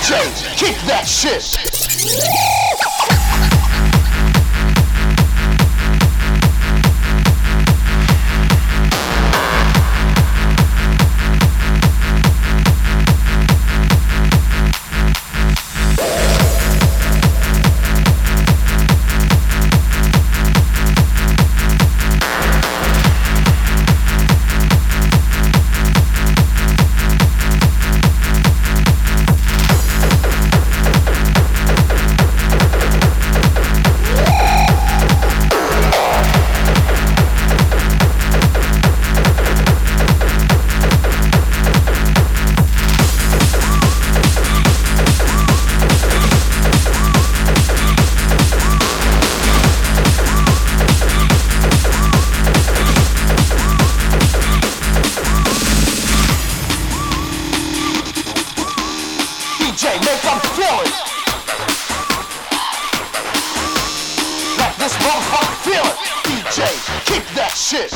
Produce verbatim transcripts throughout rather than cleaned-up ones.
J, kick that shit. D J, make them feel it. Let this motherfucker feel it. D J, kick that shit.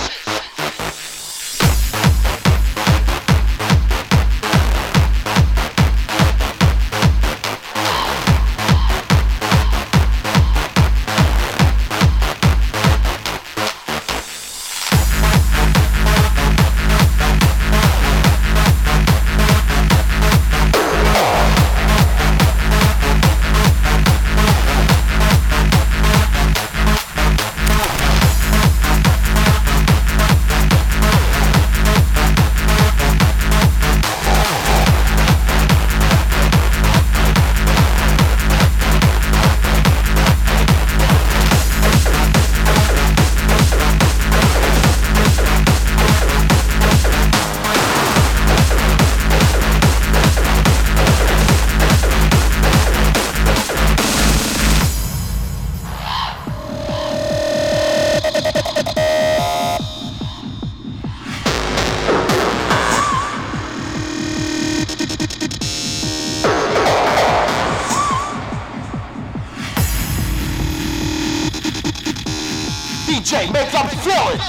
D J, make them feel it.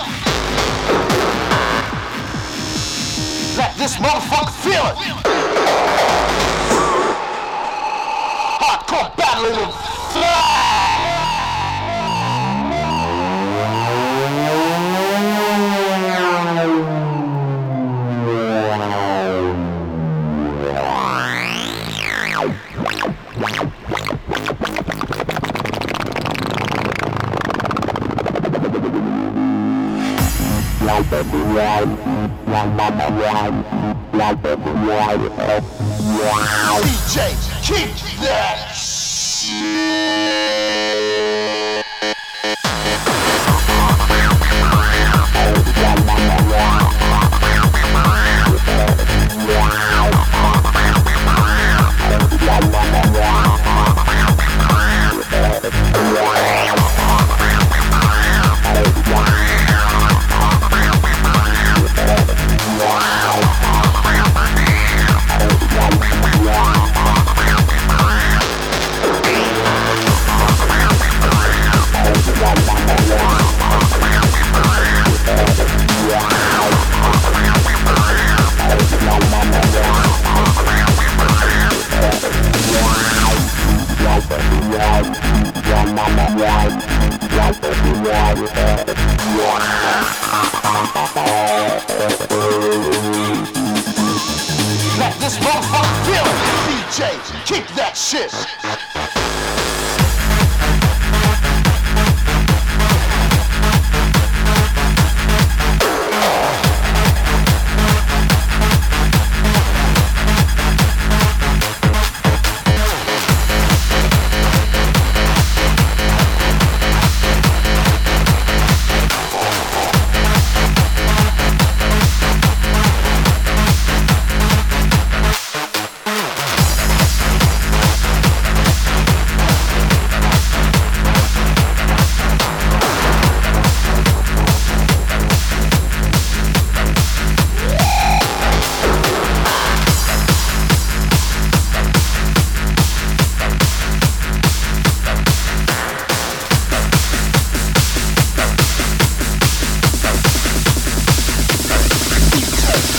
Let this motherfucker feel it. Hardcore battling and fly. Like the ride, like the ride, like the ride, wow. D J, kick that shit. Let this motherfucker feel it. D J, kick that shit.